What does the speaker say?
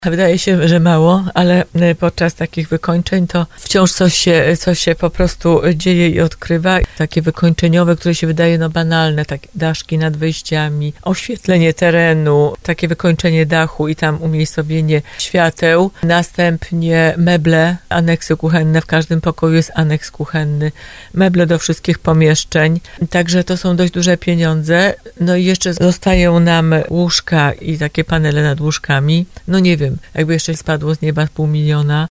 Wydaje się, że mało, ale podczas takich wykończeń to wciąż coś się po prostu dzieje i odkrywa. Takie wykończeniowe, które się wydaje banalne, takie daszki nad wyjściami, oświetlenie terenu, takie wykończenie dachu i tam umiejscowienie świateł. Następnie meble, aneksy kuchenne, w każdym pokoju jest aneks kuchenny, meble do wszystkich pomieszczeń. Także to są dość duże pieniądze. No i jeszcze zostają nam łóżka i takie panele nad łóżkami. No nie wiem, jakby jeszcze spadło z nieba 500 000.